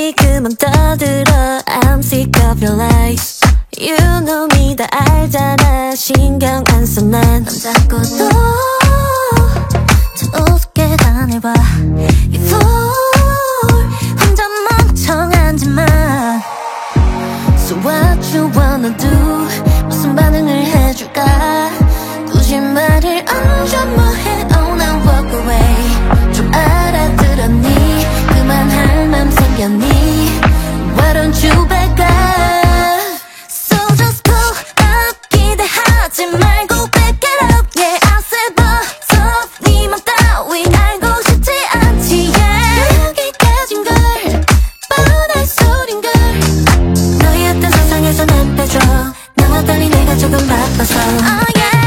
baby 그만 떠들어 I'm sick of your lies You know me 다 알잖아 신경 안 써 난 자꾸 또 우습게 다내봐 You fool 혼자 멍청한지 마 So what you wanna do 무슨 반응을 해줄까 굳이 말을 얹어 뭐해 Oh now walk away 좀 알아들었니 그만할 맘 생겼니 Why don't you back up So just go up 기대하지 말고 back it up Yeah I said bust off 네 맘 따위 알고 싶지 않지 Yeah 여기까진 걸 뻔한 소린 걸 너였던 세상에서 난 빼줘 나와 달리 내가 조금 바빠서 Oh yeah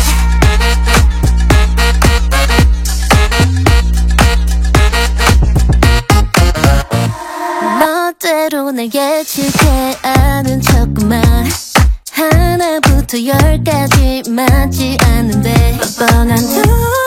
멋대로 날 예측해 아는 척구만 하나부터 열까지 맞지 않는데 뻔뻔한 두